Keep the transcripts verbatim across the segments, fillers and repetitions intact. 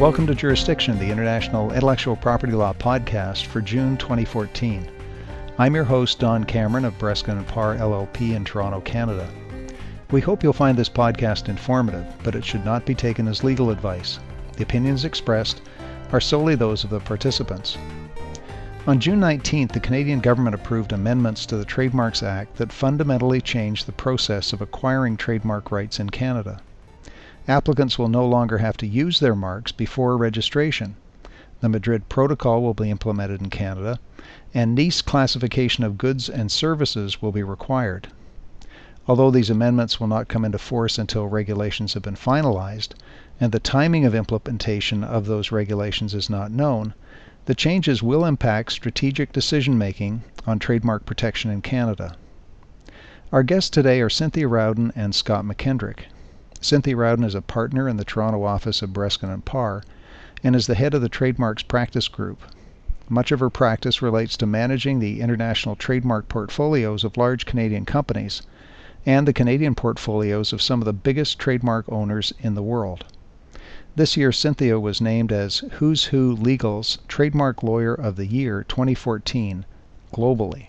Welcome to Jurisdiction, the International Intellectual Property Law podcast for June twenty fourteen. I'm your host, Don Cameron of Breskin and Parr L L P in Toronto, Canada. We hope you'll find this podcast informative, but it should not be taken as legal advice. The opinions expressed are solely those of the participants. On June nineteenth, the Canadian government approved amendments to the Trademarks Act that fundamentally changed the process of acquiring trademark rights in Canada. Applicants will no longer have to use their marks before registration. The Madrid Protocol will be implemented in Canada, and Nice classification of goods and services will be required. Although these amendments will not come into force until regulations have been finalized, and the timing of implementation of those regulations is not known, the changes will impact strategic decision-making on trademark protection in Canada. Our guests today are Cynthia Rowden and Scott McKendrick. Cynthia Rowden is a partner in the Toronto office of Breskin and Parr and is the head of the Trademarks Practice Group. Much of her practice relates to managing the international trademark portfolios of large Canadian companies and the Canadian portfolios of some of the biggest trademark owners in the world. This year, Cynthia was named as Who's Who Legal's Trademark Lawyer of the Year twenty fourteen globally.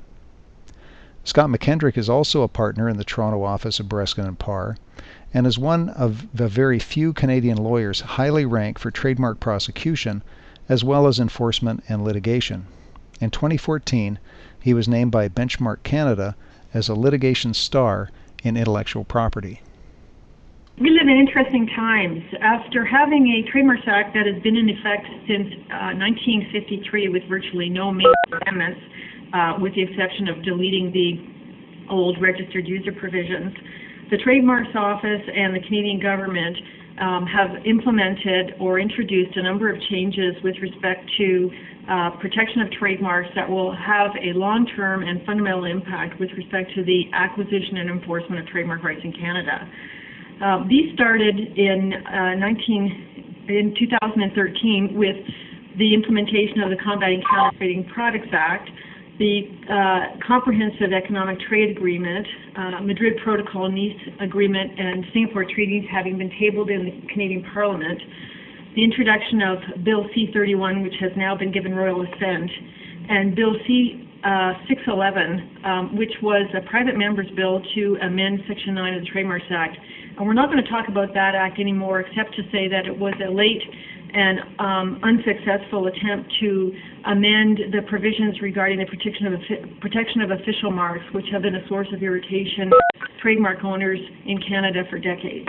Scott McKendrick is also a partner in the Toronto office of Breskin and Parr and is one of the very few Canadian lawyers highly ranked for trademark prosecution as well as enforcement and litigation. In twenty fourteen, he was named by Benchmark Canada as a litigation star in intellectual property. We live in interesting times. After having a Trademarks Act that has been in effect since uh, nineteen fifty-three with virtually no major amendments, uh, with the exception of deleting the old registered user provisions, the Trademarks Office and the Canadian government um, have implemented or introduced a number of changes with respect to uh, protection of trademarks that will have a long-term and fundamental impact with respect to the acquisition and enforcement of trademark rights in Canada. Uh, these started in uh, nineteen in two thousand thirteen with the implementation of the Combating Counterfeiting Products Act, the uh, Comprehensive Economic Trade Agreement, uh, Madrid Protocol, Nice Agreement, and Singapore Treaties having been tabled in the Canadian Parliament, the introduction of Bill C thirty-one, which has now been given royal assent, and Bill C uh, six eleven, um, which was a private member's bill to amend Section nine of the Trademarks Act. And we're not going to talk about that act anymore, except to say that it was a late and um, unsuccessful attempt to amend the provisions regarding the protection of, protection of official marks, which have been a source of irritation for trademark owners in Canada for decades.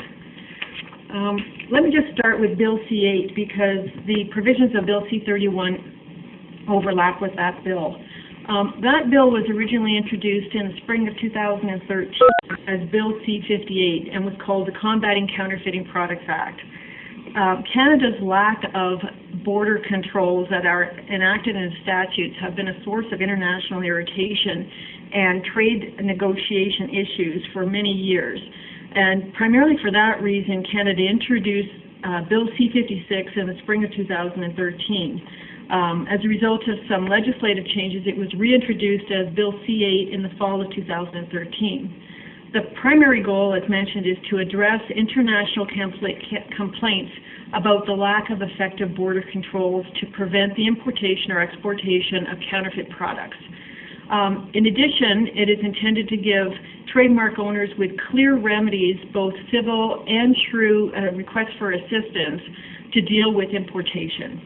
Um, let me just start with Bill C eight, because the provisions of Bill C thirty-one overlap with that bill. Um, that bill was originally introduced in the spring of two thousand thirteen as Bill C fifty-eight and was called the Combating Counterfeiting Products Act. Uh, Canada's lack of border controls that are enacted in statutes have been a source of international irritation and trade negotiation issues for many years. And primarily for that reason, Canada introduced uh, Bill C fifty-six in the spring of two thousand thirteen. Um, as a result of some legislative changes, it was reintroduced as Bill C eight in the fall of two thousand thirteen. The primary goal, as mentioned, is to address international complaints about the lack of effective border controls to prevent the importation or exportation of counterfeit products. Um, in addition, it is intended to give trademark owners with clear remedies, both civil and through a request for assistance, to deal with importation.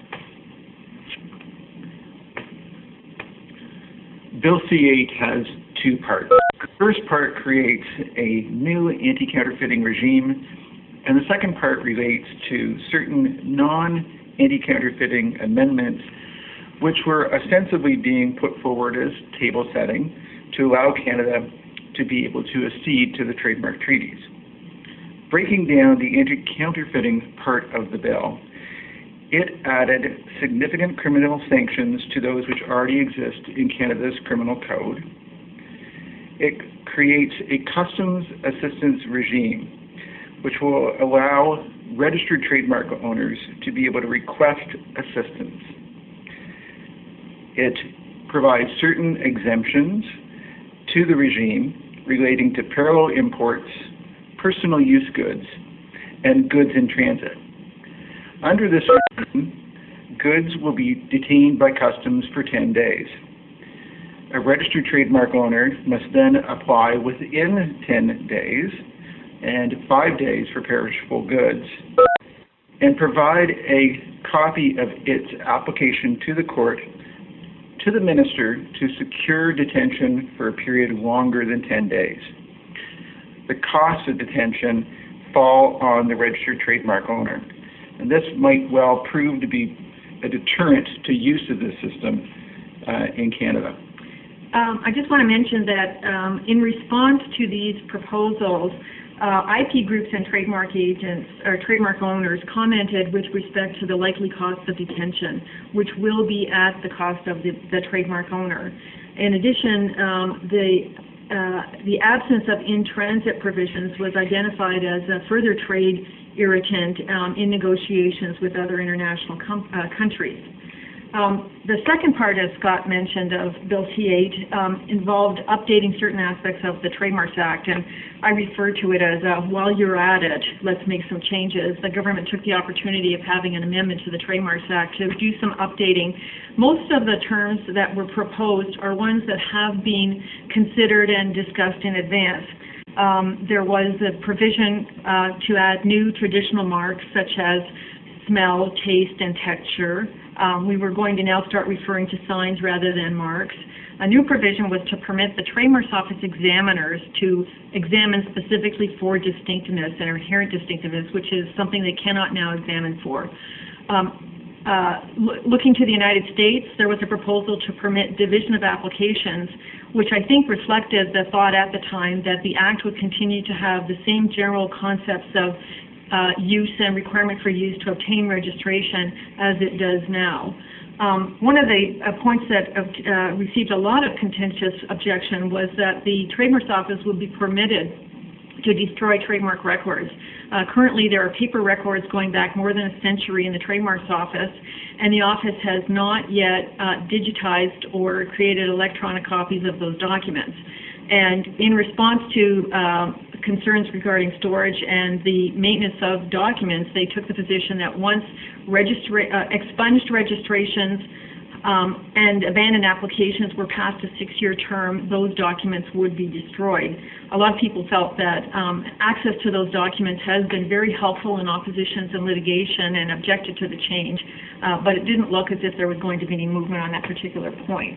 Bill C eight has two parts. The first part creates a new anti-counterfeiting regime, and the second part relates to certain non-anti-counterfeiting amendments which were ostensibly being put forward as table setting to allow Canada to be able to accede to the trademark treaties. Breaking down the anti-counterfeiting part of the bill, it added significant criminal sanctions to those which already exist in Canada's criminal code. It creates a customs assistance regime, which will allow registered trademark owners to be able to request assistance. It provides certain exemptions to the regime relating to parallel imports, personal use goods, and goods in transit. Under this regime, goods will be detained by customs for ten days. A registered trademark owner must then apply within ten days and five days for perishable goods and provide a copy of its application to the court, to the minister, to secure detention for a period longer than ten days. The costs of detention fall on the registered trademark owner, and this might well prove to be a deterrent to use of this system uh, in Canada. Um, I just want to mention that um, in response to these proposals, uh, I P groups and trademark agents or trademark owners commented with respect to the likely cost of detention, which will be at the cost of the, the trademark owner. In addition, um, the uh, the absence of in-transit provisions was identified as a further trade irritant um, in negotiations with other international com uh, countries. Um, the second part, as Scott mentioned, of Bill C eight um, involved updating certain aspects of the Trademarks Act, and I refer to it as, uh, while you're at it, let's make some changes. The government took the opportunity of having an amendment to the Trademarks Act to do some updating. Most of the terms that were proposed are ones that have been considered and discussed in advance. Um, there was a provision uh, to add new traditional marks such as smell, taste, and texture. Um, we were going to now start referring to signs rather than marks. A new provision was to permit the Trademarks Office examiners to examine specifically for distinctiveness and inherent distinctiveness, which is something they cannot now examine for. Um, uh, lo looking to the United States, there was a proposal to permit division of applications, which I think reflected the thought at the time that the Act would continue to have the same general concepts of Uh, use and requirement for use to obtain registration as it does now. Um, one of the uh, points that uh, received a lot of contentious objection was that the Trademarks Office would be permitted to destroy trademark records. Uh, currently, there are paper records going back more than a century in the Trademarks Office, and the office has not yet uh, digitized or created electronic copies of those documents. And in response to uh, concerns regarding storage and the maintenance of documents, they took the position that once registra uh, expunged registrations um, and abandoned applications were past a six-year term, those documents would be destroyed. A lot of people felt that um, access to those documents has been very helpful in oppositions and litigation and objected to the change, uh, but it didn't look as if there was going to be any movement on that particular point.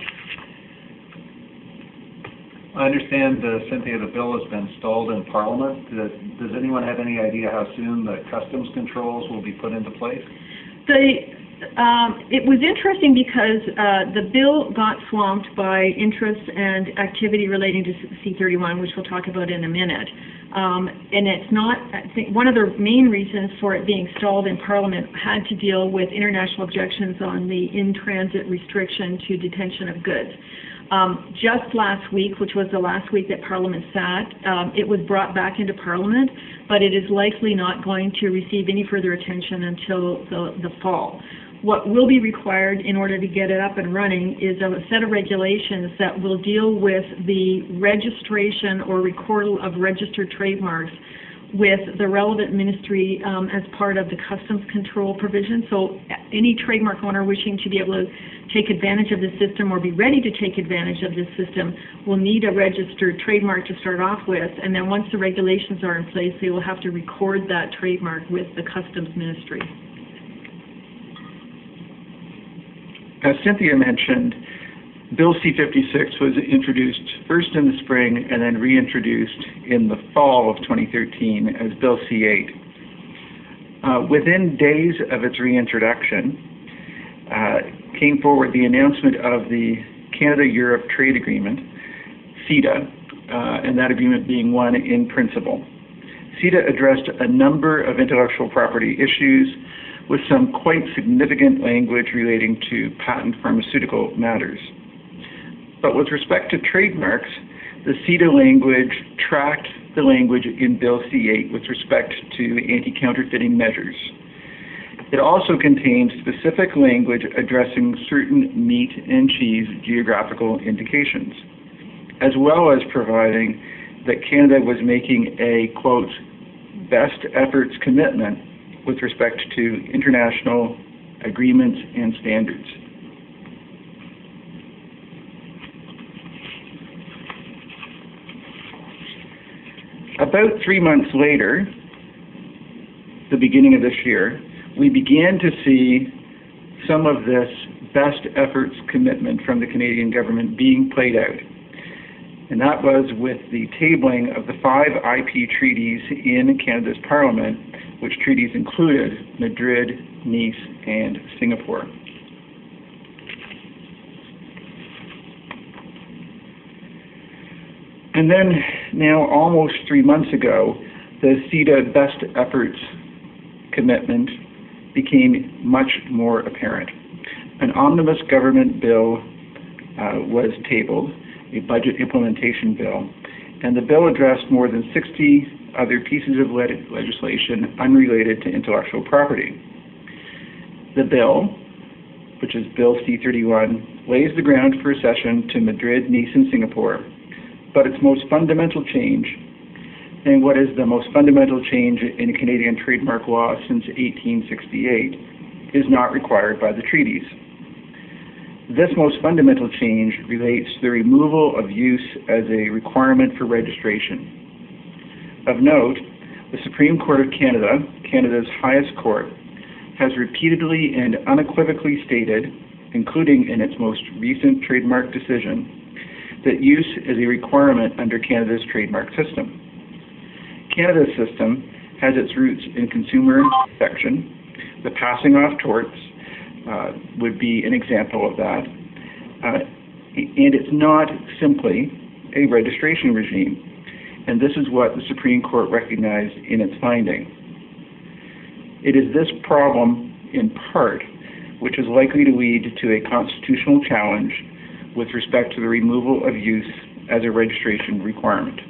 I understand, uh, Cynthia, the bill has been stalled in Parliament. Does, does anyone have any idea how soon the customs controls will be put into place? The, um, it was interesting because uh, the bill got swamped by interest and activity relating to C thirty-one, which we'll talk about in a minute. Um, and it's not, I think one of the main reasons for it being stalled in Parliament had to deal with international objections on the in-transit restriction to detention of goods. Um, just last week, which was the last week that Parliament sat, um, it was brought back into Parliament, but it is likely not going to receive any further attention until the, the fall. What will be required in order to get it up and running is a set of regulations that will deal with the registration or recordal of registered trademarks with the relevant ministry um, as part of the customs control provision. So any trademark owner wishing to be able to take advantage of this system or be ready to take advantage of this system will need a registered trademark to start off with, and then once the regulations are in place, they will have to record that trademark with the customs ministry. As Cynthia mentioned, Bill C fifty-six was introduced first in the spring and then reintroduced in the fall of twenty thirteen as Bill C eight. Uh, within days of its reintroduction, uh, came forward the announcement of the Canada-Europe Trade Agreement, CETA, uh, and that agreement being one in principle. CETA addressed a number of intellectual property issues with some quite significant language relating to patent pharmaceutical matters. But with respect to trademarks, the CETA language tracked the language in Bill C eight with respect to anti-counterfeiting measures. It also contained specific language addressing certain meat and cheese geographical indications, as well as providing that Canada was making a, quote, best efforts commitment with respect to international agreements and standards. About three months later, the beginning of this year, we began to see some of this best efforts commitment from the Canadian government being played out. And that was with the tabling of the five I P treaties in Canada's Parliament, which treaties included Madrid, Nice, and Singapore. And then, now almost three months ago, the C E D A Best Efforts commitment became much more apparent. An omnibus government bill uh, was tabled, a budget implementation bill, and the bill addressed more than sixty other pieces of le legislation unrelated to intellectual property. The bill, which is Bill C thirty-one, lays the ground for accession to Madrid, Nice, and Singapore, but its most fundamental change, and what is the most fundamental change in Canadian trademark law since eighteen sixty-eight, is not required by the treaties. This most fundamental change relates to the removal of use as a requirement for registration. Of note, the Supreme Court of Canada, Canada's highest court, has repeatedly and unequivocally stated, including in its most recent trademark decision, that use is a requirement under Canada's trademark system. Canada's system has its roots in consumer protection. The passing off torts uh, would be an example of that. Uh, and it's not simply a registration regime. And this is what the Supreme Court recognized in its finding. It is this problem, in part, which is likely to lead to a constitutional challenge with respect to the removal of use as a registration requirement.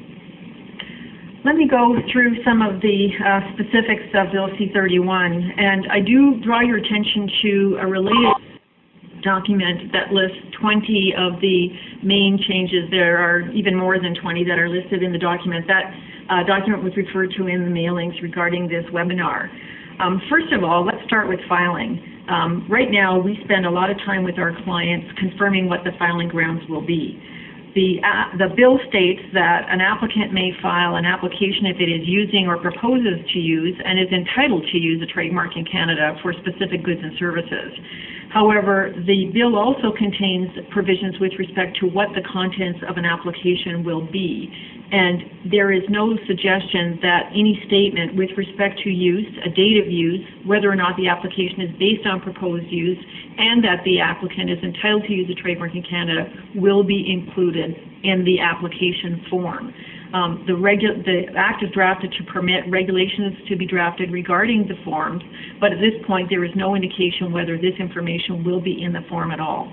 Let me go through some of the uh, specifics of Bill C thirty-one, and I do draw your attention to a related document that lists twenty of the main changes. There are even more than twenty that are listed in the document. That uh, document was referred to in the mailings regarding this webinar. Um, first of all, let's start with filing. Um, right now, we spend a lot of time with our clients confirming what the filing grounds will be. The, uh, the bill states that an applicant may file an application if it is using or proposes to use and is entitled to use a trademark in Canada for specific goods and services. However, the bill also contains provisions with respect to what the contents of an application will be. And there is no suggestion that any statement with respect to use, a date of use, whether or not the application is based on proposed use, and that the applicant is entitled to use a trademark in Canada will be included in the application form. Um, the, regu the Act is drafted to permit regulations to be drafted regarding the forms, but at this point there is no indication whether this information will be in the form at all.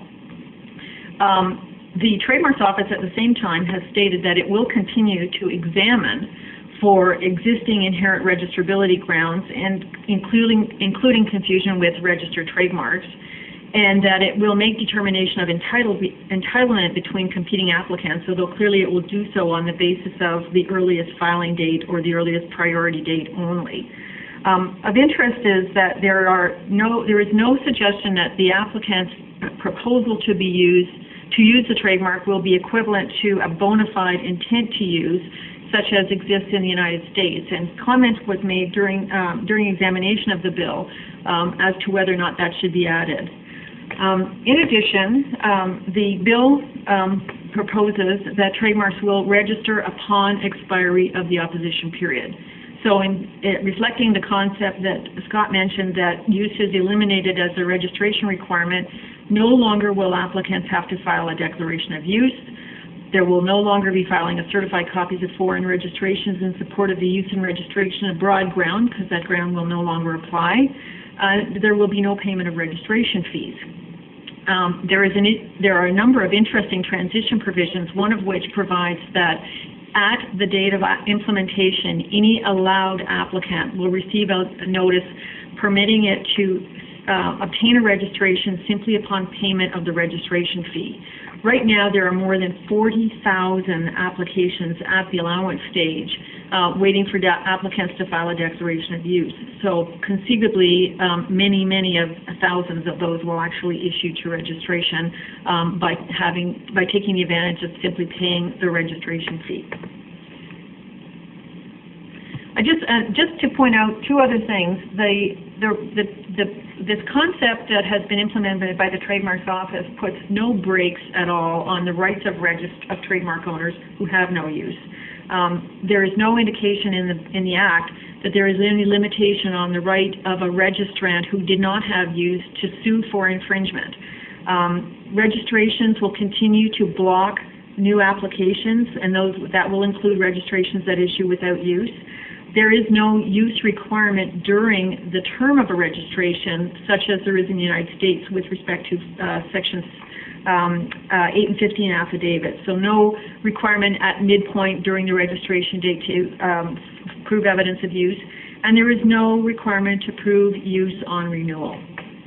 Um, the Trademarks Office at the same time has stated that it will continue to examine for existing inherent registrability grounds, and including, including confusion with registered trademarks, and that it will make determination of entitle, entitlement between competing applicants, although clearly it will do so on the basis of the earliest filing date or the earliest priority date only. Um, of interest is that there are no, there is no suggestion that the applicant's proposal to be used to use the trademark will be equivalent to a bona fide intent to use, such as exists in the United States. And comment was made during um, during examination of the bill um, as to whether or not that should be added. Um, in addition, um, the bill um, proposes that trademarks will register upon expiry of the opposition period. So in it, reflecting the concept that Scott mentioned, that use is eliminated as a registration requirement, no longer will applicants have to file a declaration of use. There will no longer be filing of certified copies of foreign registrations in support of the use and registration of broad ground, because that ground will no longer apply. Uh, there will be no payment of registration fees. Um, there, is an, there are a number of interesting transition provisions, one of which provides that at the date of implementation, any allowed applicant will receive a notice permitting it to uh, obtain a registration simply upon payment of the registration fee. Right now, there are more than forty thousand applications at the allowance stage uh, waiting for applicants to file a declaration of use. So conceivably, um, many, many of thousands of those will actually issue to registration um, by having by taking the advantage of simply paying the registration fee. I just uh, just to point out two other things. The, the the the this concept that has been implemented by the Trademarks Office puts no brakes at all on the rights of regist of trademark owners who have no use. Um, there is no indication in the in the Act that there is any limitation on the right of a registrant who did not have use to sue for infringement. Um, registrations will continue to block new applications, and those that will include registrations that issue without use. There is no use requirement during the term of a registration, such as there is in the United States with respect to uh, sections um, uh, eight and fifteen affidavits. So no requirement at midpoint during the registration date to um, prove evidence of use, and there is no requirement to prove use on renewal.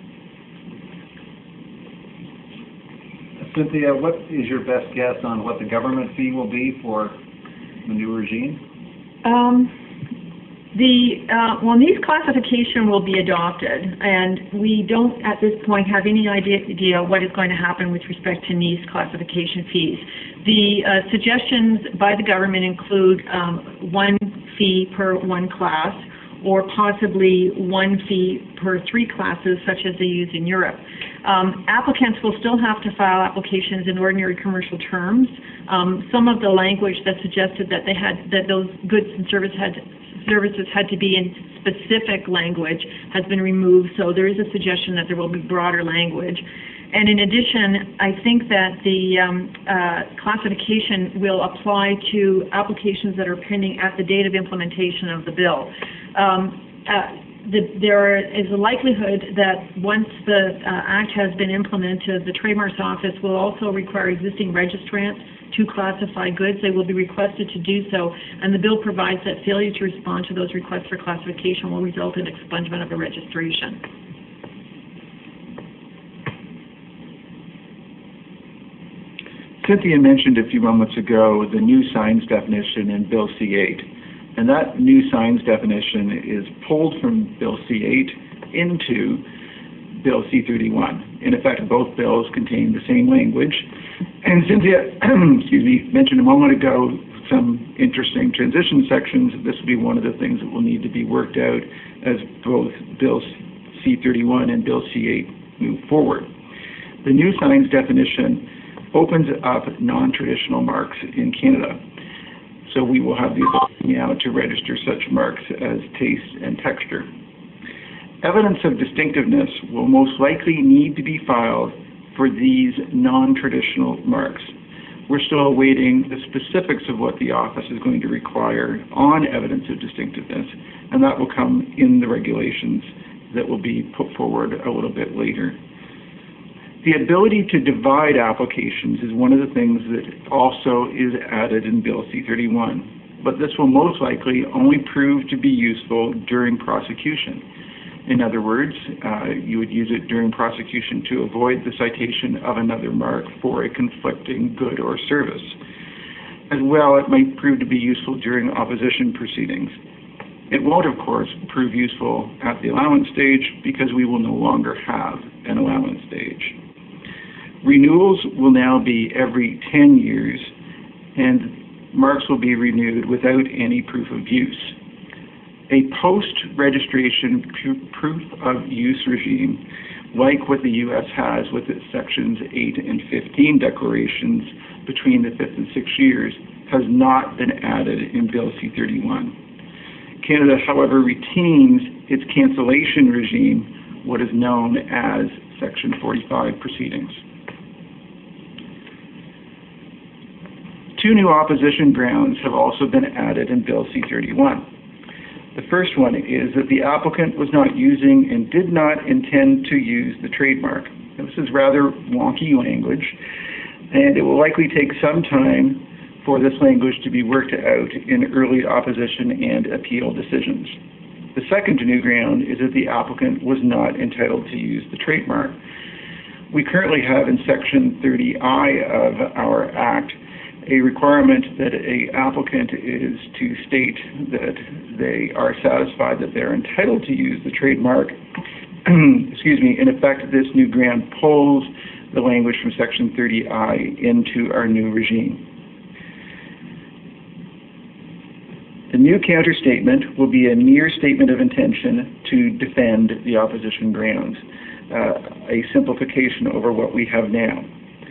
Cynthia, what is your best guess on what the government fee will be for the new regime? Um, The, uh, well, NIS classification will be adopted, and we don't at this point have any idea, idea what is going to happen with respect to NIS classification fees. The uh, suggestions by the government include um, one fee per one class, or possibly one fee per three classes, such as they use in Europe. Um, applicants will still have to file applications in ordinary commercial terms. Um, some of the language that suggested that they had that those goods and services had services had to be in specific language has been removed, so there is a suggestion that there will be broader language. And in addition, I think that the um, uh, classification will apply to applications that are pending at the date of implementation of the bill. Um, uh, the, there is a likelihood that once the uh, Act has been implemented, the Trademarks Office will also require existing registrants to classify goods. They will be requested to do so, and the bill provides that failure to respond to those requests for classification will result in expungement of the registration. Cynthia mentioned a few moments ago the new signs definition in Bill C eight, and that new signs definition is pulled from Bill C eight into Bill C thirty-one. In effect, both bills contain the same language. And Cynthia, excuse me, mentioned a moment ago some interesting transition sections. This will be one of the things that will need to be worked out as both Bill C thirty-one and Bill C eight move forward. The new signs definition opens up non-traditional marks in Canada. So we will have the ability now to register such marks as taste and texture. Evidence of distinctiveness will most likely need to be filed for these non-traditional marks. We're still awaiting the specifics of what the office is going to require on evidence of distinctiveness, and that will come in the regulations that will be put forward a little bit later. The ability to divide applications is one of the things that also is added in Bill C thirty-one, but this will most likely only prove to be useful during prosecution. In other words, uh, you would use it during prosecution to avoid the citation of another mark for a conflicting good or service. As well, it might prove to be useful during opposition proceedings. It won't, of course, prove useful at the allowance stage because we will no longer have an allowance stage. Renewals will now be every ten years, and marks will be renewed without any proof of use. A post-registration proof of use regime, like what the U S has with its sections eight and fifteen declarations between the fifth and sixth years, has not been added in Bill C thirty-one. Canada, however, retains its cancellation regime, what is known as Section forty-five proceedings. Two new opposition grounds have also been added in Bill C thirty-one. The first one is that the applicant was not using and did not intend to use the trademark. Now, this is rather wonky language, and it will likely take some time for this language to be worked out in early opposition and appeal decisions. The second new ground is that the applicant was not entitled to use the trademark. We currently have in Section thirty I of our Act a requirement that a applicant is to state that they are satisfied that they're entitled to use the trademark. Excuse me. In effect, this new grant pulls the language from Section thirty I into our new regime. The new counter-statement will be a mere statement of intention to defend the opposition grounds, uh, a simplification over what we have now.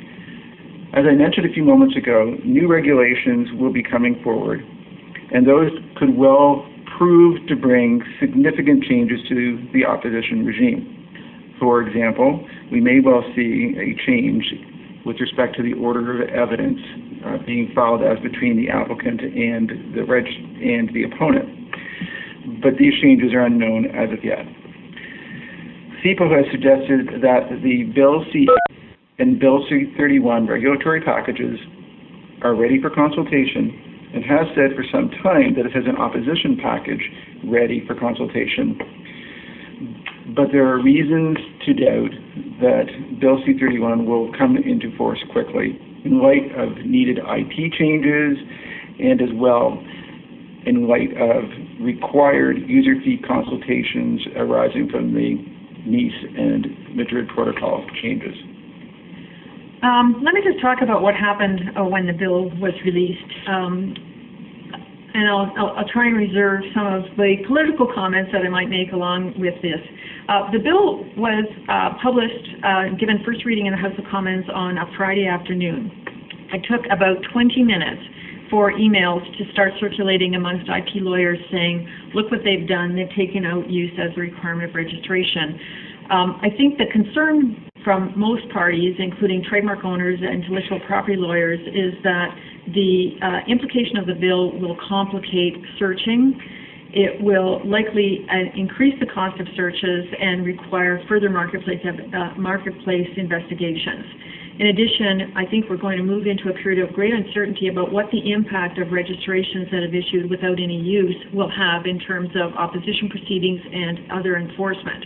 As I mentioned a few moments ago, new regulations will be coming forward, and those could well prove to bring significant changes to the opposition regime. For example, we may well see a change with respect to the order of evidence uh, being filed as between the applicant and the reg and the opponent. But these changes are unknown as of yet. C I P O has suggested that the Bill C and Bill C thirty-one regulatory packages are ready for consultation and has said for some time that it has an opposition package ready for consultation. But there are reasons to doubt that Bill C thirty-one will come into force quickly in light of needed I P changes and as well in light of required user fee consultations arising from the Nice and Madrid Protocol changes. Um, let me just talk about what happened uh, when the bill was released. Um, and I'll, I'll, I'll try and reserve some of the political comments that I might make along with this. Uh, the bill was uh, published, uh, given first reading in the House of Commons on a Friday afternoon. It took about twenty minutes for emails to start circulating amongst I P lawyers saying, look what they've done, they've taken out use as a requirement of registration. Um, I think the concern from most parties, including trademark owners and intellectual property lawyers, is that the uh, implication of the bill will complicate searching. It will likely uh, increase the cost of searches and require further marketplace, uh, marketplace investigations. In addition, I think we're going to move into a period of great uncertainty about what the impact of registrations that have issued without any use will have in terms of opposition proceedings and other enforcement.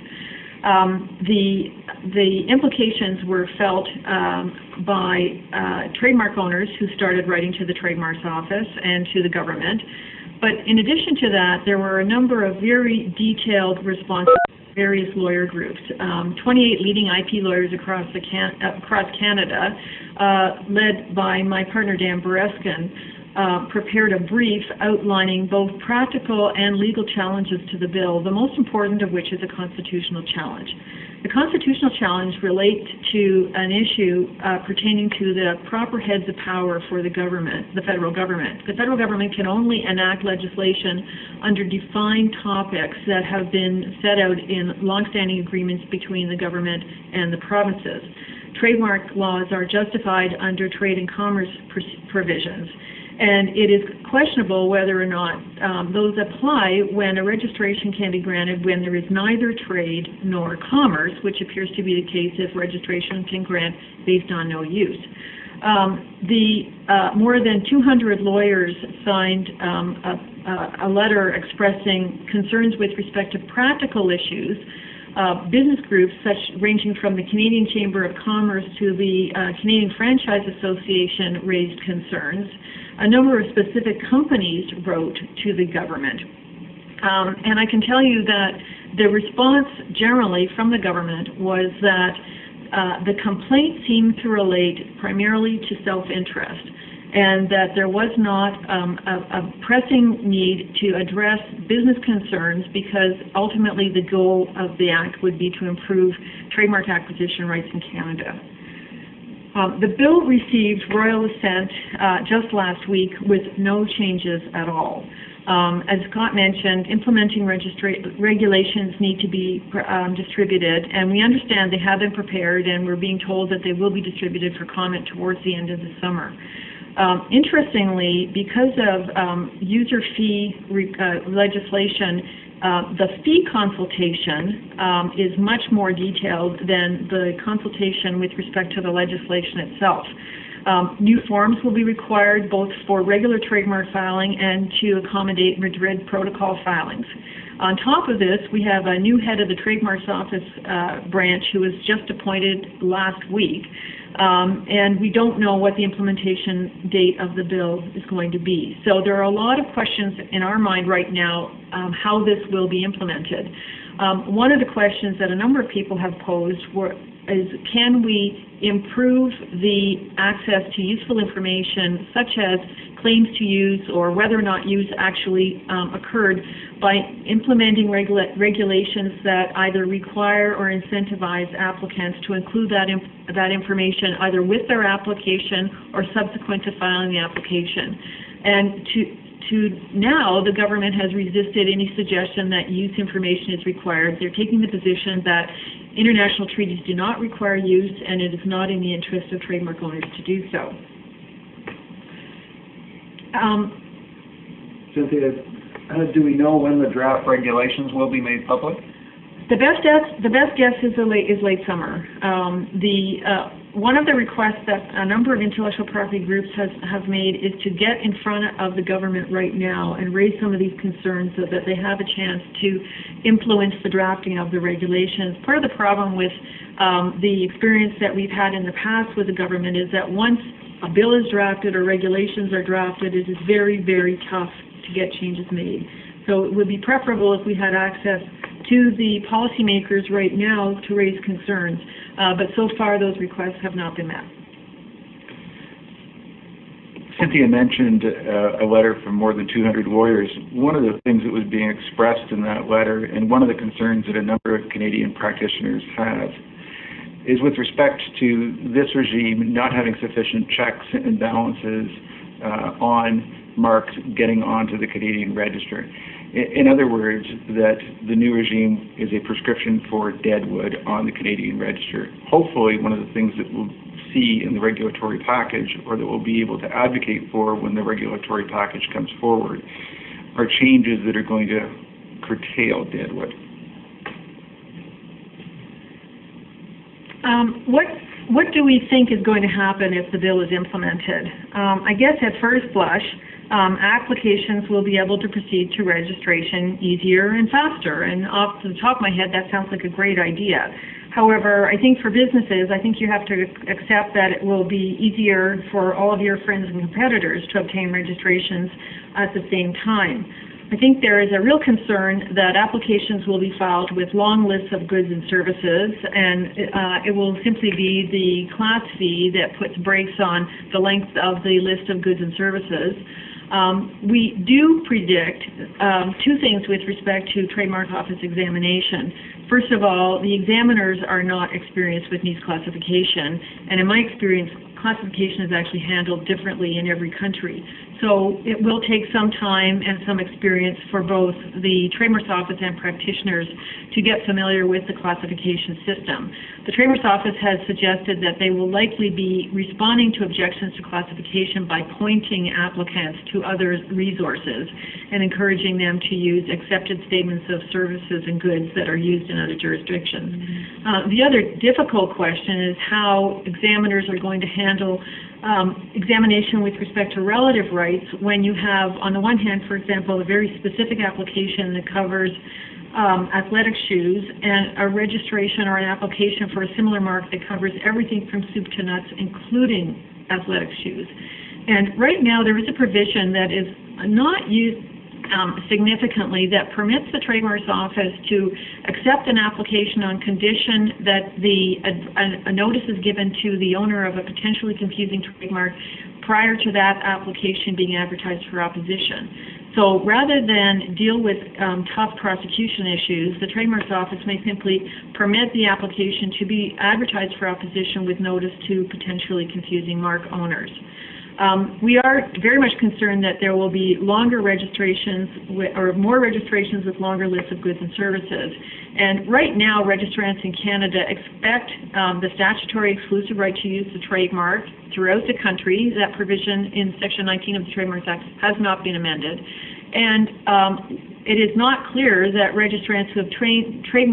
Um, the, the implications were felt um, by uh, trademark owners who started writing to the Trademarks Office and to the government. But in addition to that, there were a number of very detailed responses from various lawyer groups. Um, twenty-eight leading I P lawyers across, the can uh, across Canada, uh, led by my partner Dan Bereskin, Uh, prepared a brief outlining both practical and legal challenges to the bill, the most important of which is a constitutional challenge. The constitutional challenge relates to an issue uh, pertaining to the proper heads of power for the government, the federal government. The federal government can only enact legislation under defined topics that have been set out in longstanding agreements between the government and the provinces. Trademark laws are justified under trade and commerce provisions. And it is questionable whether or not um, those apply when a registration can be granted when there is neither trade nor commerce, which appears to be the case if registration can grant based on no use. Um, the uh, more than two hundred lawyers signed um, a, a letter expressing concerns with respect to practical issues. Uh, business groups such ranging from the Canadian Chamber of Commerce to the uh, Canadian Franchise Association raised concerns. A number of specific companies wrote to the government. Um, and I can tell you that the response generally from the government was that uh, the complaint seemed to relate primarily to self-interest, and that there was not um, a, a pressing need to address business concerns because ultimately the goal of the Act would be to improve trademark acquisition rights in Canada. Um, the bill received royal assent uh, just last week with no changes at all. Um, as Scott mentioned, implementing regulations need to be um, distributed, and we understand they have been prepared, and we're being told that they will be distributed for comment towards the end of the summer. Um, interestingly, because of um, user fee re uh, legislation, Uh, the fee consultation um, is much more detailed than the consultation with respect to the legislation itself. Um, new forms will be required both for regular trademark filing and to accommodate Madrid Protocol filings. On top of this, we have a new head of the Trademarks Office uh, branch who was just appointed last week, um, and we don't know what the implementation date of the bill is going to be. So there are a lot of questions in our mind right now um, how this will be implemented. Um, one of the questions that a number of people have posed were, is can we improve the access to useful information such as claims to use or whether or not use actually um, occurred by implementing regula regulations that either require or incentivize applicants to include that, imp that information either with their application or subsequent to filing the application. And to To now, the government has resisted any suggestion that use information is required. They're taking the position that international treaties do not require use, and it is not in the interest of trademark owners to do so. Um, Cynthia, uh, do we know when the draft regulations will be made public? The best guess, the best guess is, the late, is late summer. Um, the uh, one of the requests that a number of intellectual property groups has have made is to get in front of the government right now and raise some of these concerns so that they have a chance to influence the drafting of the regulations. Part of the problem with um, the experience that we've had in the past with the government is that once a bill is drafted or regulations are drafted, it is very, very tough to get changes made. So it would be preferable if we had access to the policymakers right now to raise concerns, uh, but so far those requests have not been met. Cynthia mentioned uh, a letter from more than two hundred lawyers. One of the things that was being expressed in that letter, and one of the concerns that a number of Canadian practitioners have, is with respect to this regime not having sufficient checks and balances uh, on marks getting onto the Canadian register. In other words, that the new regime is a prescription for deadwood on the Canadian register. Hopefully, one of the things that we'll see in the regulatory package, or that we'll be able to advocate for when the regulatory package comes forward, are changes that are going to curtail deadwood. Um, what what do we think is going to happen if the bill is implemented? Um, I guess at first blush, Um, applications will be able to proceed to registration easier and faster. And off the top of my head, that sounds like a great idea. However, I think for businesses, I think you have to accept that it will be easier for all of your friends and competitors to obtain registrations at the same time. I think there is a real concern that applications will be filed with long lists of goods and services, and uh, it will simply be the class fee that puts brakes on the length of the list of goods and services. Um, we do predict um, two things with respect to Trademark Office examination. First of all, the examiners are not experienced with needs classification, and in my experience, classification is actually handled differently in every country. So it will take some time and some experience for both the Trademarks Office and practitioners to get familiar with the classification system. The Trademarks Office has suggested that they will likely be responding to objections to classification by pointing applicants to other resources and encouraging them to use accepted statements of services and goods that are used in other jurisdictions. Uh, the other difficult question is how examiners are going to handle Um, examination with respect to relative rights when you have, on the one hand, for example, a very specific application that covers um, athletic shoes and a registration or an application for a similar mark that covers everything from soup to nuts, including athletic shoes. And right now there is a provision that is not used Um, significantly that permits the Trademarks Office to accept an application on condition that the a, a notice is given to the owner of a potentially confusing trademark prior to that application being advertised for opposition. So rather than deal with um, tough prosecution issues, the Trademarks Office may simply permit the application to be advertised for opposition with notice to potentially confusing mark owners. Um, we are very much concerned that there will be longer registrations with, or more registrations with longer lists of goods and services. And right now, registrants in Canada expect um, the statutory exclusive right to use the trademark throughout the country. That provision in Section nineteen of the Trademarks Act has not been amended. And um, it is not clear that registrants who have tra trademarks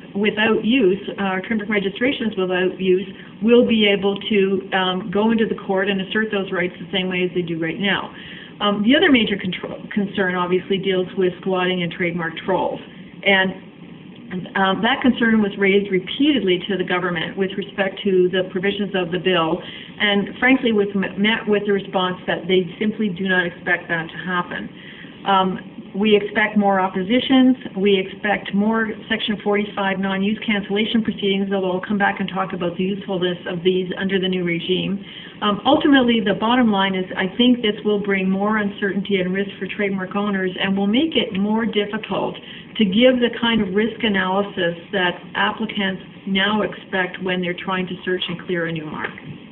without use, uh, trademark registrations without use, will be able to um, go into the court and assert those rights the same way as they do right now. Um, the other major control, concern obviously deals with squatting and trademark trolls. And um, that concern was raised repeatedly to the government with respect to the provisions of the bill, and frankly was met with the response that they simply do not expect that to happen. Um, We expect more oppositions. We expect more Section forty-five non-use cancellation proceedings, although I'll come back and talk about the usefulness of these under the new regime. Um, ultimately, the bottom line is I think this will bring more uncertainty and risk for trademark owners and will make it more difficult to give the kind of risk analysis that applicants now expect when they're trying to search and clear a new mark.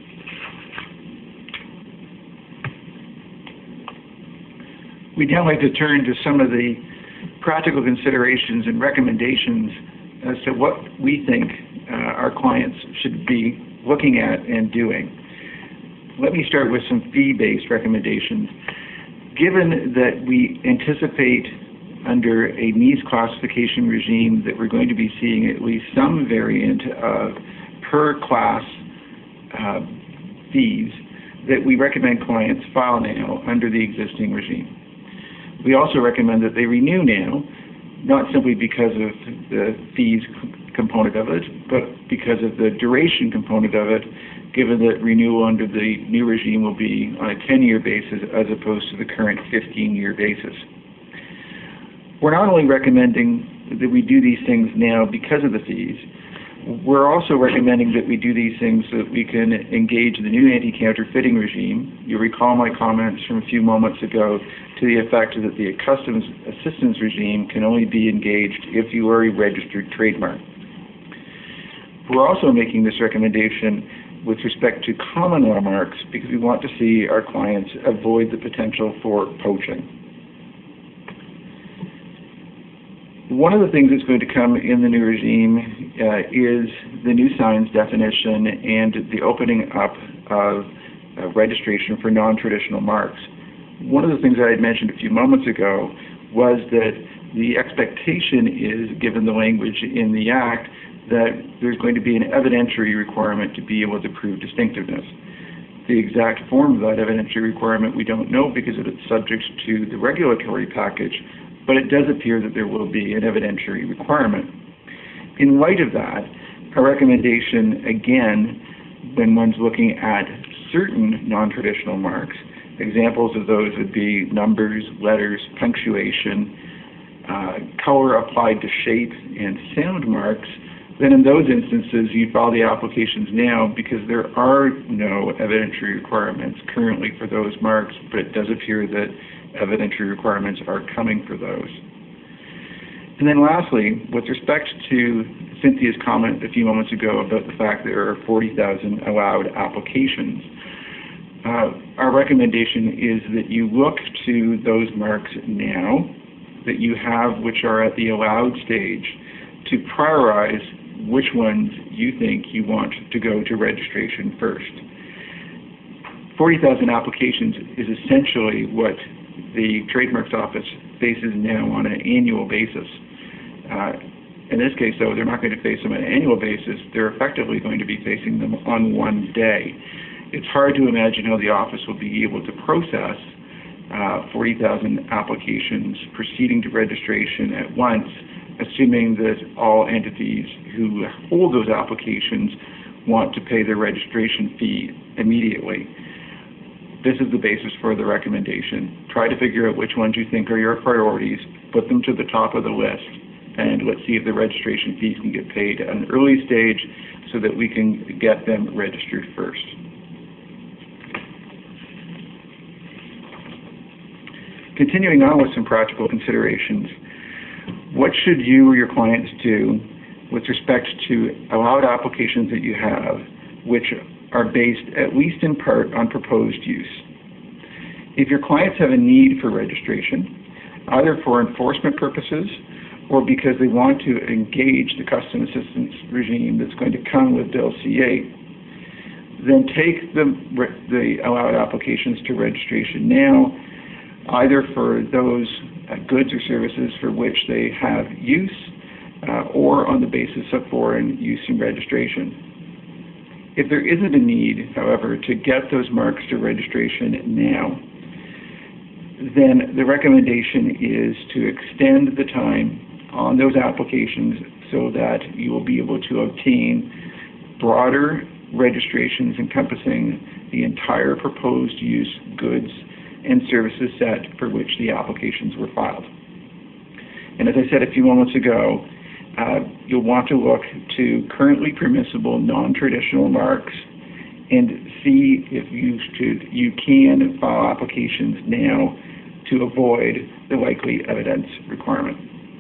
We'd now like to turn to some of the practical considerations and recommendations as to what we think uh, our clients should be looking at and doing. Let me start with some fee-based recommendations. Given that we anticipate under a needs classification regime that we're going to be seeing at least some variant of per class uh, fees, that we recommend clients file now under the existing regime. We also recommend that they renew now, not simply because of the fees component of it, but because of the duration component of it, given that renewal under the new regime will be on a ten-year basis as opposed to the current fifteen-year basis. We're not only recommending that we do these things now because of the fees, we're also recommending that we do these things so that we can engage the new anti-counterfeiting regime. You recall my comments from a few moments ago to the effect that the customs assistance regime can only be engaged if you are a registered trademark. We're also making this recommendation with respect to common law marks because we want to see our clients avoid the potential for poaching. One of the things that's going to come in the new regime uh, is the new signs definition and the opening up of uh, registration for non-traditional marks. One of the things I had mentioned a few moments ago was that the expectation is, given the language in the Act, that there's going to be an evidentiary requirement to be able to prove distinctiveness. The exact form of that evidentiary requirement we don't know because it's subject to the regulatory package, but it does appear that there will be an evidentiary requirement. In light of that, a recommendation, again, when one's looking at certain non-traditional marks, examples of those would be numbers, letters, punctuation, uh, color applied to shape, and sound marks, then in those instances you file the applications now because there are no evidentiary requirements currently for those marks, but it does appear that evidentiary requirements are coming for those. And then lastly, with respect to Cynthia's comment a few moments ago about the fact there are forty thousand allowed applications, uh, our recommendation is that you look to those marks now that you have which are at the allowed stage to prioritize which ones you think you want to go to registration first. forty thousand applications is essentially what the Trademarks Office faces now on an annual basis. Uh, in this case, though, they're not going to face them on an annual basis. They're effectively going to be facing them on one day. It's hard to imagine how the office will be able to process uh, forty thousand applications proceeding to registration at once, assuming that all entities who hold those applications want to pay their registration fee immediately. This is the basis for the recommendation. Try to figure out which ones you think are your priorities, put them to the top of the list, and let's see if the registration fees can get paid at an early stage so that we can get them registered first. Continuing on with some practical considerations, what should you or your clients do with respect to allowed applications that you have which are based at least in part on proposed use? If your clients have a need for registration, either for enforcement purposes or because they want to engage the customs assistance regime that's going to come with Bill C eight, then take the, the allowed applications to registration now, either for those uh, goods or services for which they have use, uh, or on the basis of foreign use and registration. If there isn't a need, however, to get those marks to registration now, then the recommendation is to extend the time on those applications so that you will be able to obtain broader registrations encompassing the entire proposed use, goods, and services set for which the applications were filed. And as I said a few moments ago, uh, you'll want to look to currently permissible non-traditional marks and see if you should, you can file applications now to avoid the likely evidence requirement.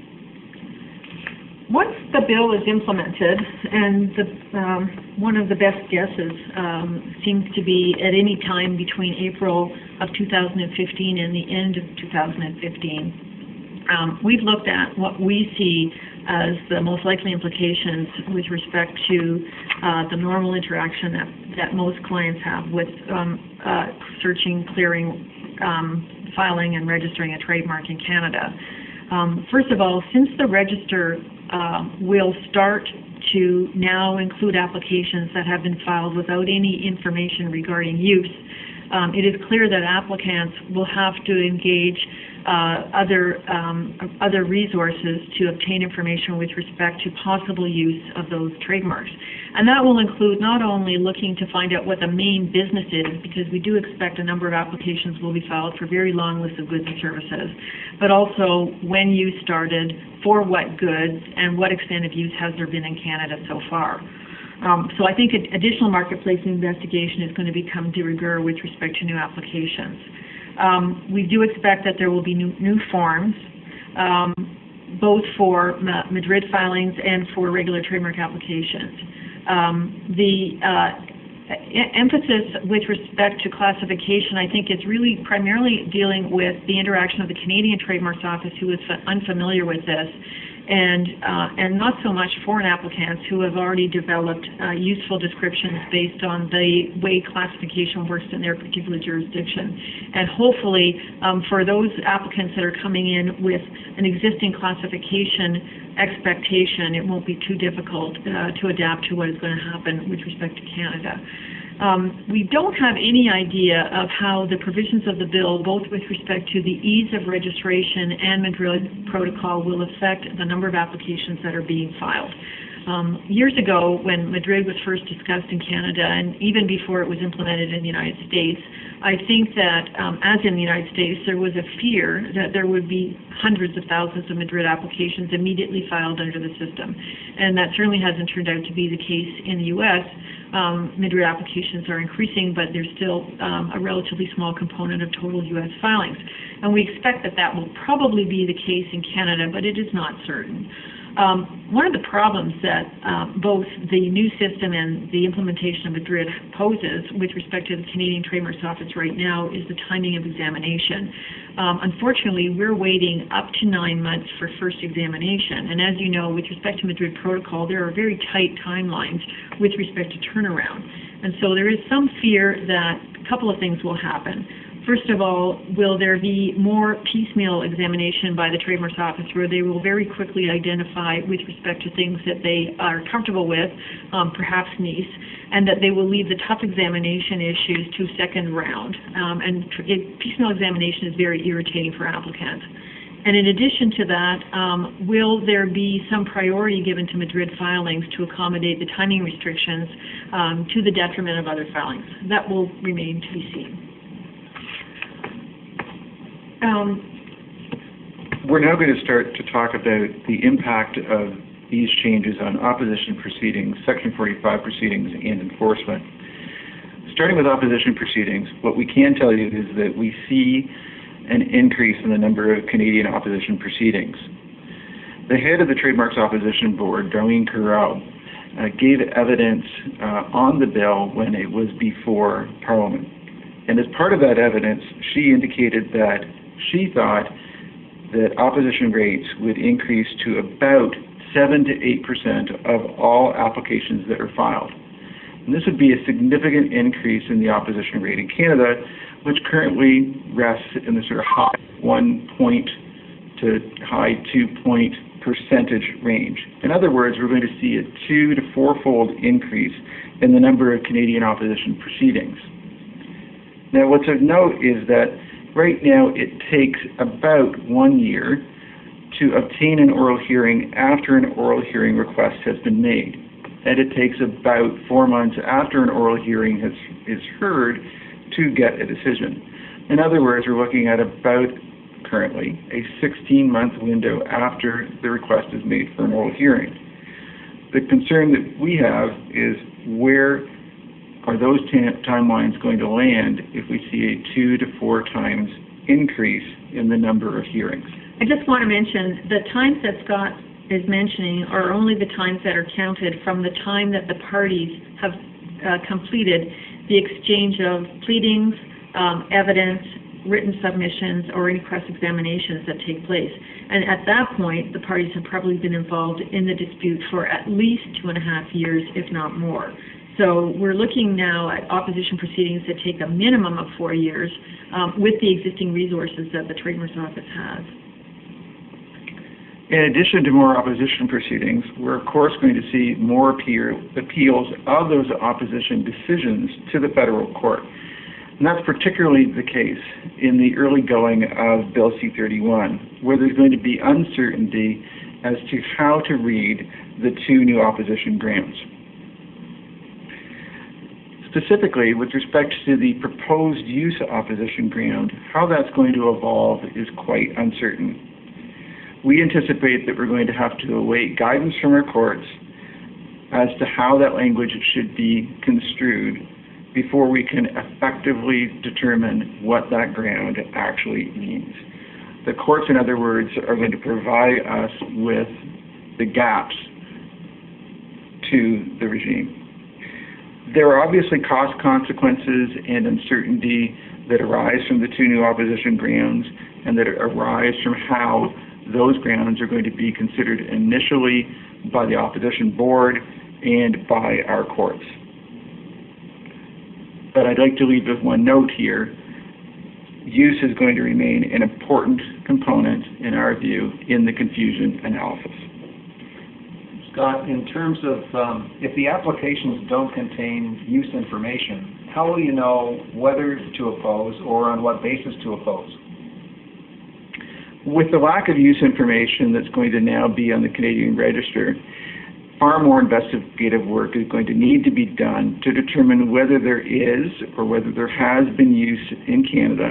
Once the bill is implemented, and the, um, one of the best guesses um, seems to be at any time between April of two thousand fifteen and the end of two thousand fifteen, um, we've looked at what we see as the most likely implications with respect to uh, the normal interaction that, that most clients have with um, uh, searching, clearing, um, filing, and registering a trademark in Canada. Um, first of all, since the register uh, will start to now include applications that have been filed without any information regarding use, um, it is clear that applicants will have to engage uh, other um, other resources to obtain information with respect to possible use of those trademarks. And that will include not only looking to find out what the main business is, because we do expect a number of applications will be filed for very long lists of goods and services, but also when use started, for what goods, and what extent of use has there been in Canada so far. Um, so I think additional marketplace investigation is going to become de rigueur with respect to new applications. Um, we do expect that there will be new, new forms, um, both for Madrid filings and for regular trademark applications. Um, the uh, e- emphasis with respect to classification, I think, is really primarily dealing with the interaction of the Canadian Trademarks Office, who is unfamiliar with this, and uh, and not so much foreign applicants who have already developed uh, useful descriptions based on the way classification works in their particular jurisdiction. And hopefully, um, for those applicants that are coming in with an existing classification expectation, it won't be too difficult uh, to adapt to what is going to happen with respect to Canada. Um, we don't have any idea of how the provisions of the bill, both with respect to the ease of registration and Madrid Protocol, will affect the number of applications that are being filed. Um, years ago, when Madrid was first discussed in Canada, and even before it was implemented in the United States, I think that, um, as in the United States, there was a fear that there would be hundreds of thousands of Madrid applications immediately filed under the system. And that certainly hasn't turned out to be the case in the U S Um, Madrid applications are increasing, but there's still um, a relatively small component of total U S filings. And we expect that that will probably be the case in Canada, but it is not certain. Um, one of the problems that uh, both the new system and the implementation of Madrid poses with respect to the Canadian Trademarks Office right now is the timing of examination. Um, unfortunately, we're waiting up to nine months for first examination. And as you know, with respect to Madrid Protocol, there are very tight timelines with respect to turnaround. And so there is some fear that a couple of things will happen. First of all, will there be more piecemeal examination by the Trademarks Office where they will very quickly identify with respect to things that they are comfortable with, um, perhaps niche, and that they will leave the tough examination issues to second round. Um, and it, piecemeal examination is very irritating for applicants. And in addition to that, um, will there be some priority given to Madrid filings to accommodate the timing restrictions um, to the detriment of other filings? That will remain to be seen. Um, We're now going to start to talk about the impact of these changes on opposition proceedings, Section forty-five proceedings, and enforcement. Starting with opposition proceedings, what we can tell you is that we see an increase in the number of Canadian opposition proceedings. The head of the Trademarks Opposition Board, Darlene Carrell, uh, gave evidence uh, on the bill when it was before Parliament. And as part of that evidence, she indicated that she thought that opposition rates would increase to about seven to eight percent of all applications that are filed. And this would be a significant increase in the opposition rate in Canada, which currently rests in the sort of high one point to high two point percentage range. In other words, we're going to see a two to four-fold increase in the number of Canadian opposition proceedings. Now, what's of note is that right now it takes about one year to obtain an oral hearing after an oral hearing request has been made. And it takes about four months after an oral hearing has, is heard to get a decision. In other words, we're looking at about, currently, a sixteen-month window after the request is made for an oral hearing. The concern that we have is where are those timelines going to land if we see a two to four times increase in the number of hearings? I just want to mention the times that Scott is mentioning are only the times that are counted from the time that the parties have uh, completed the exchange of pleadings, um, evidence, written submissions, or any cross-examinations that take place. And at that point, the parties have probably been involved in the dispute for at least two and a half years, if not more. So we're looking now at opposition proceedings that take a minimum of four years um, with the existing resources that the Trademarks Office has. In addition to more opposition proceedings, we're of course going to see more appeals of those opposition decisions to the federal court. And that's particularly the case in the early going of Bill C thirty-one, where there's going to be uncertainty as to how to read the two new opposition grounds. Specifically, with respect to the proposed use opposition ground, how that's going to evolve is quite uncertain. We anticipate that we're going to have to await guidance from our courts as to how that language should be construed before we can effectively determine what that ground actually means. The courts, in other words, are going to provide us with the gaps to the regime. There are obviously cost consequences and uncertainty that arise from the two new opposition grounds and that arise from how those grounds are going to be considered initially by the opposition board and by our courts. But I'd like to leave with one note here. Use is going to remain an important component, in our view, in the confusion analysis. Scott, in terms of um, if the applications don't contain use information, how will you know whether to oppose or on what basis to oppose? With the lack of use information that's going to now be on the Canadian Register, far more investigative work is going to need to be done to determine whether there is or whether there has been use in Canada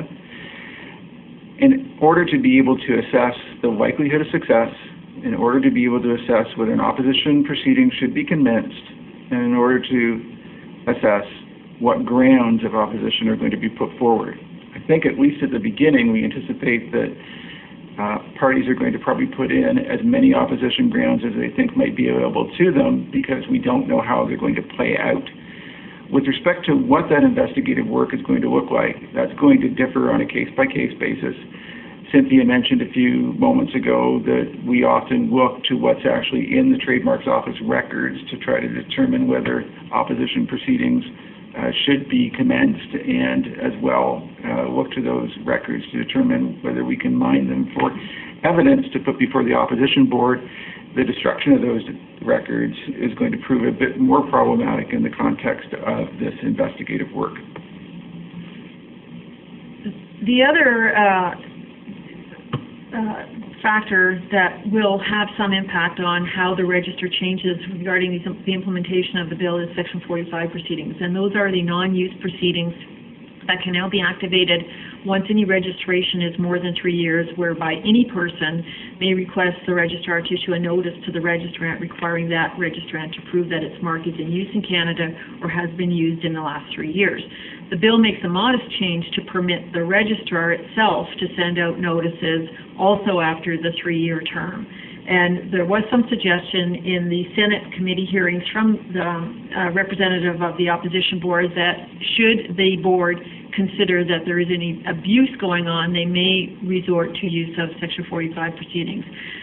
in order to be able to assess the likelihood of success, in order to be able to assess whether an opposition proceeding should be commenced, and in order to assess what grounds of opposition are going to be put forward. I think at least at the beginning we anticipate that Uh, parties are going to probably put in as many opposition grounds as they think might be available to them because we don't know how they're going to play out. With respect to what that investigative work is going to look like, that's going to differ on a case-by-case basis. Cynthia mentioned a few moments ago that we often look to what's actually in the Trademarks Office records to try to determine whether opposition proceedings Uh, should be commenced, and as well uh, look to those records to determine whether we can mine them for evidence to put before the opposition board. The destruction of those records is going to prove a bit more problematic in the context of this investigative work. The other uh, uh, factor that will have some impact on how the register changes regarding these, the implementation of the bill is Section forty-five proceedings, and those are the non-use proceedings that can now be activated once any registration is more than three years, whereby any person may request the registrar to issue a notice to the registrant requiring that registrant to prove that its mark is in use in Canada or has been used in the last three years. The bill makes a modest change to permit the registrar itself to send out notices also after the three-year term. And there was some suggestion in the Senate committee hearings from the uh, representative of the opposition board that should the board consider that there is any abuse going on, they may resort to use of Section forty-five proceedings.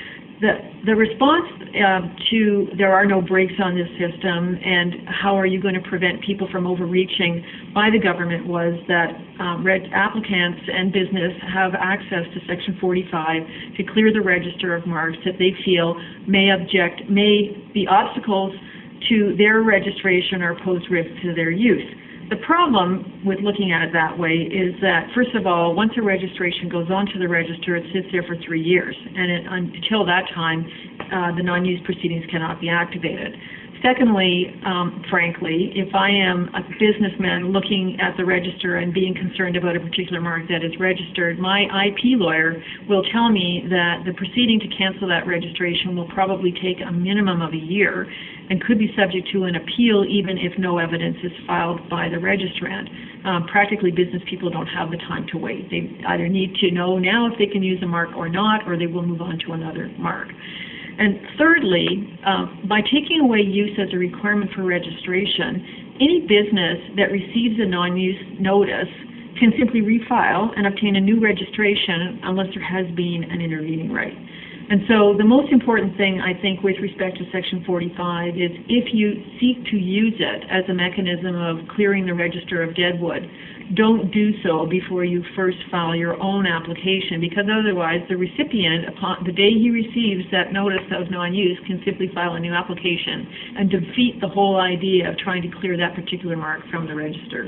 the, the response uh, to there are no brakes on this system and how are you going to prevent people from overreaching by the government was that um, reg applicants and business have access to Section forty-five to clear the register of marks that they feel may object, may be obstacles to their registration or pose risk to their use. The problem with looking at it that way is that, first of all, once a registration goes onto the register, it sits there for three years, and it, until that time, uh, the non-use proceedings cannot be activated. Secondly, um, frankly, if I am a businessman looking at the register and being concerned about a particular mark that is registered, my I P lawyer will tell me that the proceeding to cancel that registration will probably take a minimum of a year and could be subject to an appeal even if no evidence is filed by the registrant. Um, practically, business people don't have the time to wait. They either need to know now if they can use a mark or not, or they will move on to another mark. And thirdly, uh, by taking away use as a requirement for registration, any business that receives a non-use notice can simply refile and obtain a new registration unless there has been an intervening right. And so the most important thing, I think, with respect to Section forty-five is if you seek to use it as a mechanism of clearing the register of deadwood, don't do so before you first file your own application, because otherwise the recipient, upon the day he receives that notice of non-use, can simply file a new application and defeat the whole idea of trying to clear that particular mark from the register.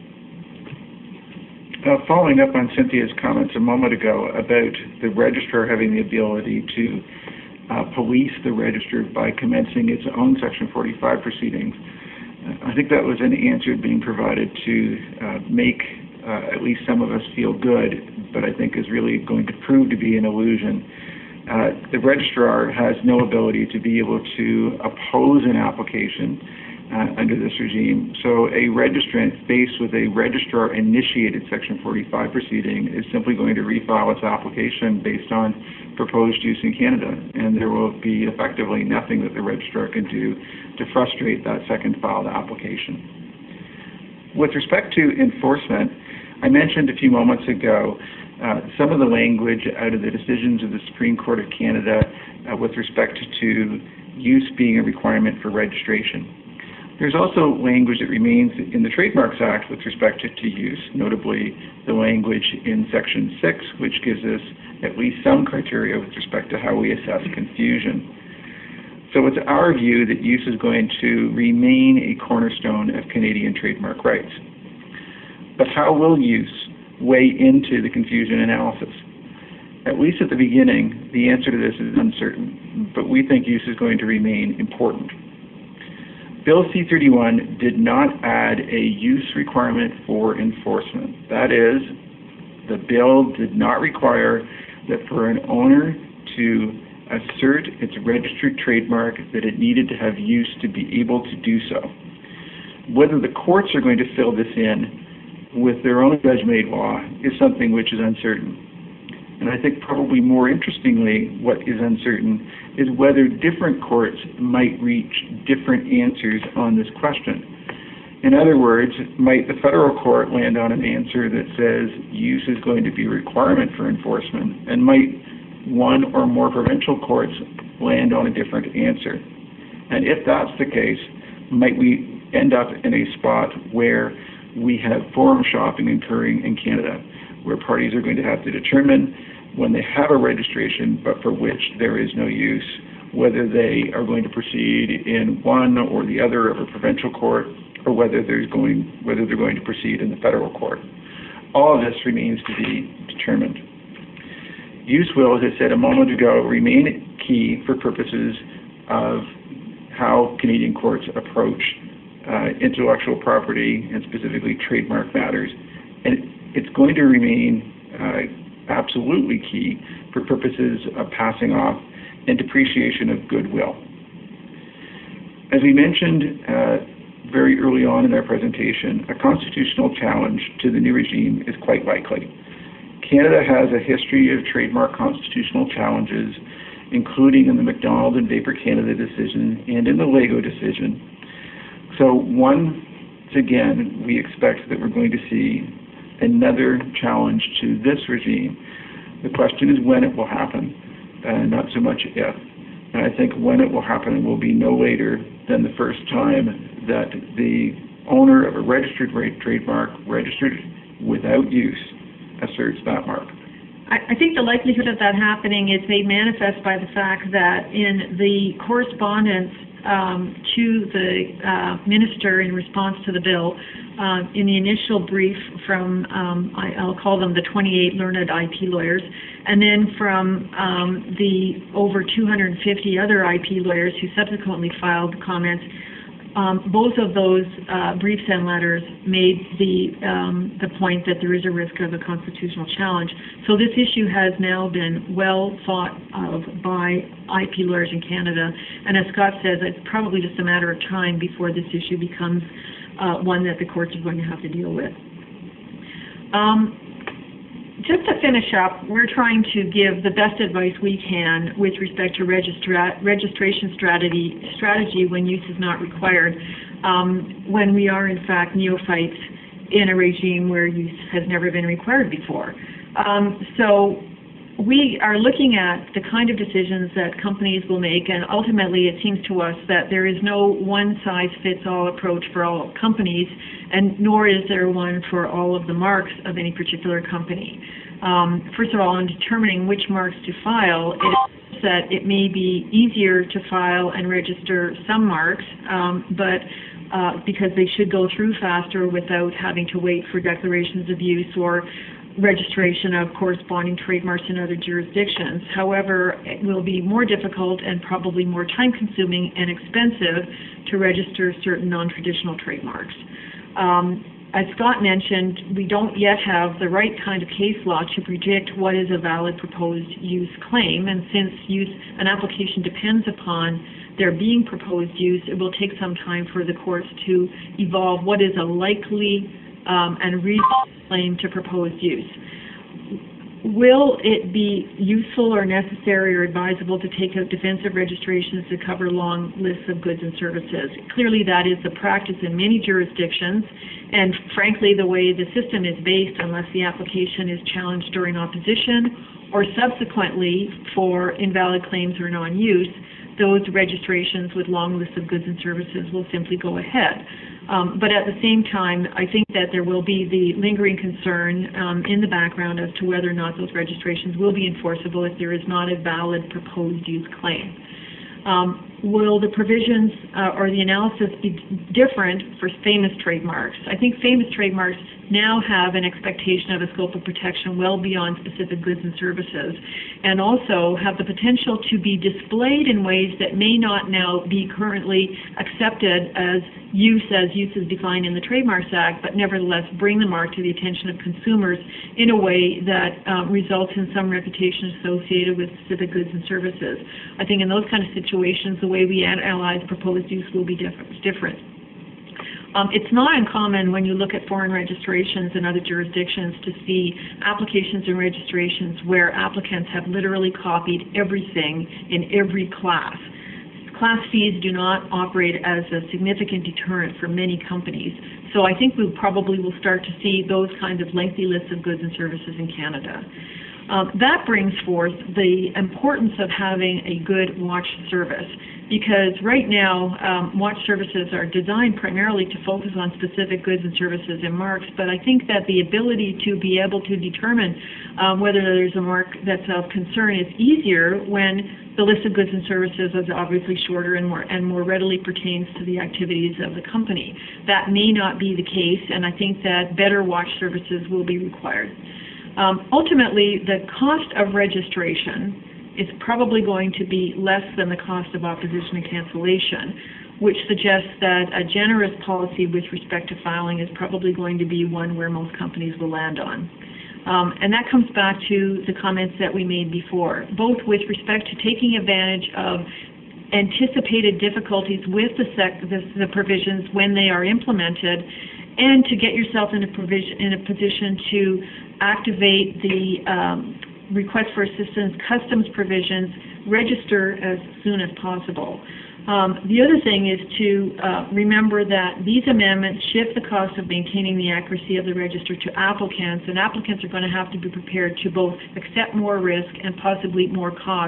Uh, following up on Cynthia's comments a moment ago about the registrar having the ability to uh, police the register by commencing its own Section forty-five proceedings, uh, I think that was an answer being provided to uh, make uh, at least some of us feel good, but I think is really going to prove to be an illusion. Uh, the registrar has no ability to be able to oppose an application Uh, under this regime. So a registrant faced with a registrar-initiated Section forty-five proceeding is simply going to refile its application based on proposed use in Canada, and there will be effectively nothing that the registrar can do to frustrate that second filed application. With respect to enforcement, I mentioned a few moments ago uh, some of the language out of the decisions of the Supreme Court of Canada uh, with respect to use being a requirement for registration. There's also language that remains in the Trademarks Act with respect to, to use, notably the language in Section six, which gives us at least some criteria with respect to how we assess confusion. So it's our view that use is going to remain a cornerstone of Canadian trademark rights. But how will use weigh into the confusion analysis? At least at the beginning, the answer to this is uncertain, but we think use is going to remain important. Bill C thirty-one did not add a use requirement for enforcement. That is, the bill did not require that for an owner to assert its registered trademark that it needed to have use to be able to do so. Whether the courts are going to fill this in with their own judge-made law is something which is uncertain. And I think probably more interestingly, what is uncertain is whether different courts might reach different answers on this question. In other words, might the federal court land on an answer that says use is going to be a requirement for enforcement, and might one or more provincial courts land on a different answer? And if that's the case, might we end up in a spot where we have forum shopping occurring in Canada, where parties are going to have to determine when they have a registration but for which there is no use, whether they are going to proceed in one or the other of a provincial court, or whether there's going whether they're going to proceed in the federal court. All of this remains to be determined. Use will, as I said a moment ago, remain key for purposes of how Canadian courts approach uh, intellectual property and specifically trademark matters, and it's going to remain uh, absolutely key for purposes of passing off and depreciation of goodwill. As we mentioned uh, very early on in our presentation, a constitutional challenge to the new regime is quite likely. Canada has a history of trademark constitutional challenges, including in the McDonald and Vapor Canada decision and in the Lego decision. So once again, we expect that we're going to see another challenge to this regime. The question is when it will happen. and not so much if. And I think when it will happen will be no later than the first time that the owner of a registered trademark, registered without use, asserts that mark. I think the likelihood of that happening is made manifest by the fact that in the correspondence um, to the uh, minister in response to the bill, uh, in the initial brief from, um, I, I'll call them the twenty-eight learned I P lawyers, and then from um, the over two hundred fifty other I P lawyers who subsequently filed comments, Um, both of those uh, briefs and letters made the um, the point that there is a risk of a constitutional challenge. So this issue has now been well thought of by I P lawyers in Canada, and as Scott says, it's probably just a matter of time before this issue becomes uh, one that the courts are going to have to deal with. Um, Just to finish up, we're trying to give the best advice we can with respect to registra registration strategy, strategy when use is not required, um, when we are in fact neophytes in a regime where use has never been required before. Um, so we are looking at the kind of decisions that companies will make, and ultimately it seems to us that there is no one-size-fits-all approach for all companies, and nor is there one for all of the marks of any particular company. Um, first of all, in determining which marks to file, it is that it may be easier to file and register some marks, um, but uh, because they should go through faster without having to wait for declarations of use or registration of corresponding trademarks in other jurisdictions. However, it will be more difficult and probably more time-consuming and expensive to register certain non-traditional trademarks. Um, as Scott mentioned, we don't yet have the right kind of case law to predict what is a valid proposed use claim, and since use an application depends upon there being proposed use, it will take some time for the courts to evolve what is a likely um, and reasonable claim to proposed use. Will it be useful or necessary or advisable to take out defensive registrations to cover long lists of goods and services? Clearly that is the practice in many jurisdictions, and frankly the way the system is based, unless the application is challenged during opposition or subsequently for invalid claims or non-use, those registrations with long lists of goods and services will simply go ahead. Um, but at the same time, I think that there will be the lingering concern um, in the background as to whether or not those registrations will be enforceable if there is not a valid proposed use claim. Um, will the provisions uh, or the analysis be different for famous trademarks? I think famous trademarks now have an expectation of a scope of protection well beyond specific goods and services, and also have the potential to be displayed in ways that may not now be currently accepted as use as use is defined in the Trademarks Act, but nevertheless bring the mark to the attention of consumers in a way that uh, results in some reputation associated with specific goods and services. I think in those kind of situations, the way we analyze proposed use will be different. Um, it's not uncommon when you look at foreign registrations in other jurisdictions to see applications and registrations where applicants have literally copied everything in every class. Class fees do not operate as a significant deterrent for many companies, so I think we probably will start to see those kinds of lengthy lists of goods and services in Canada. Um, that brings forth the importance of having a good watch service, because right now um, watch services are designed primarily to focus on specific goods and services and marks, but I think that the ability to be able to determine um, whether there's a mark that's of concern is easier when the list of goods and services is obviously shorter and more and more readily pertains to the activities of the company. That may not be the case, and I think that better watch services will be required. Um, ultimately, the cost of registration is probably going to be less than the cost of opposition and cancellation, which suggests that a generous policy with respect to filing is probably going to be one where most companies will land on. Um, and that comes back to the comments that we made before, both with respect to taking advantage of anticipated difficulties with the, sec the, the provisions when they are implemented, and to get yourself in a, provision, in a position to activate the um, request for assistance customs provisions, register as soon as possible. Um, the other thing is to uh, remember that these amendments shift the cost of maintaining the accuracy of the register to applicants, and applicants are going to have to be prepared to both accept more risk and possibly more cost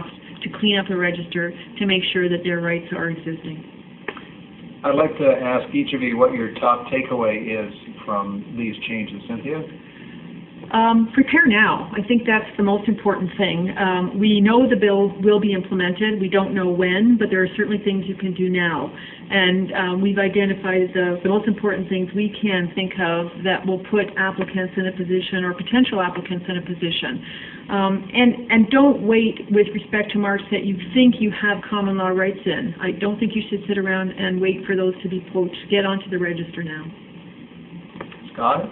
to clean up the register to make sure that their rights are existing. I'd like to ask each of you what your top takeaway is from these changes. Cynthia? Um, prepare now. I think that's the most important thing. Um, we know the bill will be implemented. We don't know when, but there are certainly things you can do now. And um, we've identified the, the most important things we can think of that will put applicants in a position, or potential applicants in a position. Um, and, and don't wait with respect to marks that you think you have common law rights in. I don't think you should sit around and wait for those to be poached. Get onto the register now. Scott?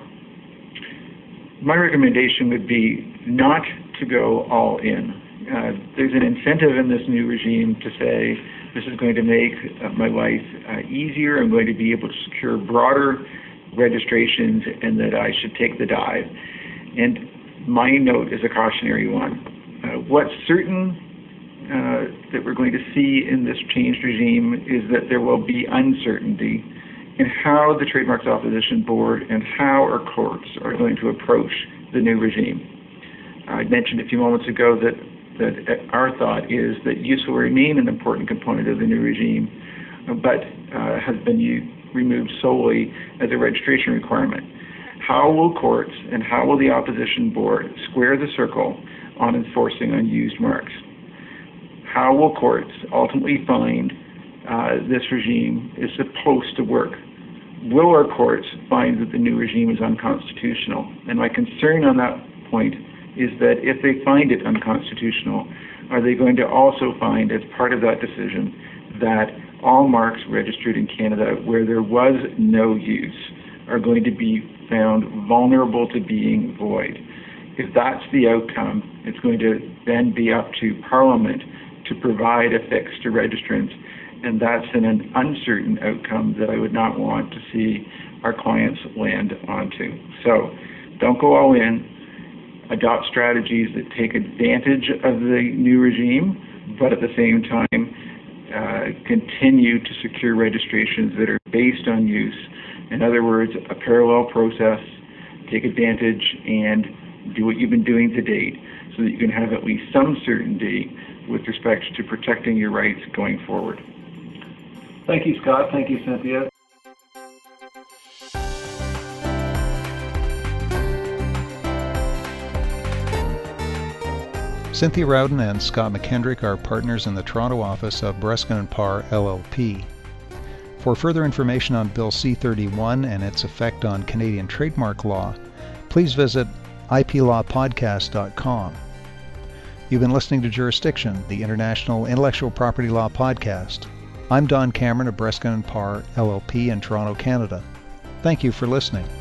My recommendation would be not to go all in. Uh, there's an incentive in this new regime to say this is going to make uh, my life uh, easier. I'm going to be able to secure broader registrations, and that I should take the dive. And my note is a cautionary one. Uh, what's certain uh, that we're going to see in this changed regime is that there will be uncertainty in how the Trademarks Opposition Board and how our courts are going to approach the new regime. I mentioned a few moments ago that, that our thought is that use will remain an important component of the new regime, but uh, has been u- removed solely as a registration requirement. How will courts and how will the Opposition Board square the circle on enforcing unused marks? How will courts ultimately find Uh, this regime is supposed to work? Will our courts find that the new regime is unconstitutional? And my concern on that point is that if they find it unconstitutional, are they going to also find, as part of that decision, that all marks registered in Canada where there was no use are going to be found vulnerable to being void? If that's the outcome, it's going to then be up to Parliament to provide a fix to registrants. And that's an, an uncertain outcome that I would not want to see our clients land onto. So don't go all in. Adopt strategies that take advantage of the new regime, but at the same time uh, continue to secure registrations that are based on use. In other words, a parallel process. Take advantage and do what you've been doing to date so that you can have at least some certainty with respect to protecting your rights going forward. Thank you, Scott. Thank you, Cynthia. Cynthia Rowden and Scott McKendrick are partners in the Toronto office of Breskin and Parr, L L P. For further information on Bill C thirty-one and its effect on Canadian trademark law, please visit I P law podcast dot com. You've been listening to Jurisdiction, the International Intellectual Property Law podcast. I'm Don Cameron of Breskin and Parr, L L P in Toronto, Canada. Thank you for listening.